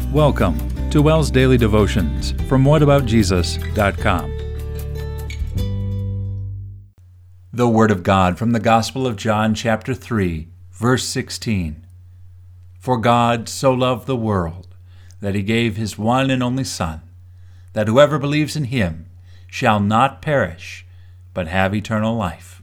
Welcome to WELL's Daily Devotions from whataboutjesus.com. The Word of God from the Gospel of John, chapter 3, verse 16. For God so loved the world that he gave his one and only Son, that whoever believes in him shall not perish, but have eternal life.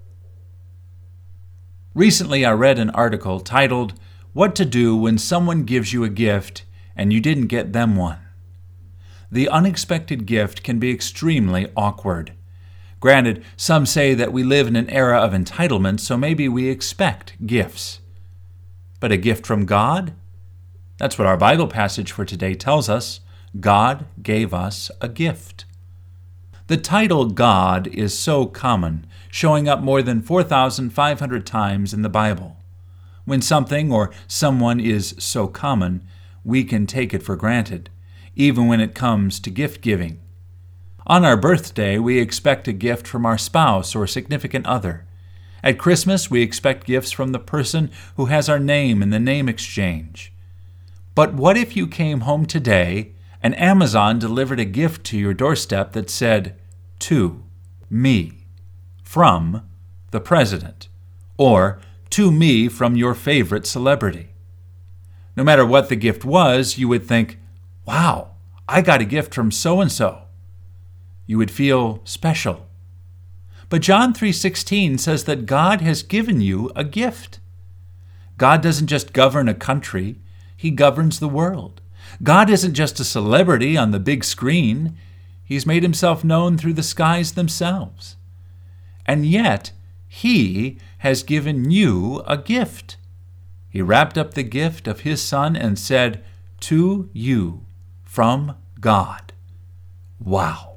Recently I read an article titled, What to Do When Someone Gives You a Gift and You Didn't Get Them One. The unexpected gift can be extremely awkward. Granted, some say that we live in an era of entitlement, so maybe we expect gifts. But a gift from God? That's what our Bible passage for today tells us. God gave us a gift. The title God is so common, showing up more than 4,500 times in the Bible. When something or someone is so common, we can take it for granted, even when it comes to gift giving. On our birthday, we expect a gift from our spouse or significant other. At Christmas, we expect gifts from the person who has our name in the name exchange. But what if you came home today and Amazon delivered a gift to your doorstep that said, "To me, from the president," or "To me from your favorite celebrity"? No matter what the gift was, you would think, wow, I got a gift from so-and-so. You would feel special. But John 3:16 says that God has given you a gift. God doesn't just govern a country, he governs the world. God isn't just a celebrity on the big screen, he's made himself known through the skies themselves. And yet, he has given you a gift. He wrapped up the gift of his Son and said, "To you, from God." Wow.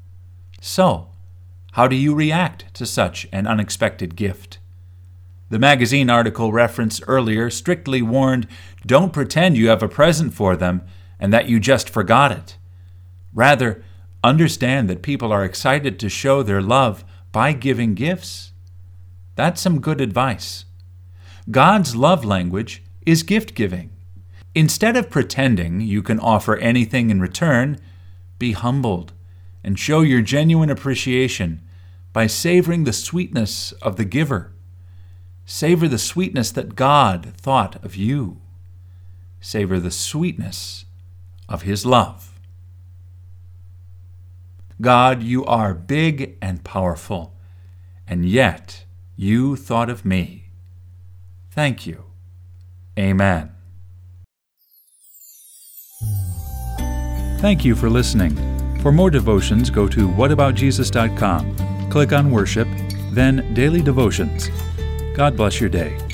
So, how do you react to such an unexpected gift? The magazine article referenced earlier strictly warned, don't pretend you have a present for them and that you just forgot it. Rather, understand that people are excited to show their love by giving gifts. That's some good advice. God's love language is gift-giving. Instead of pretending you can offer anything in return, be humbled and show your genuine appreciation by savoring the sweetness of the giver. Savor the sweetness that God thought of you. Savor the sweetness of his love. God, you are big and powerful, and yet you thought of me. Thank you. Amen. Thank you for listening. For more devotions, go to whataboutjesus.com. Click on Worship, then Daily Devotions. God bless your day.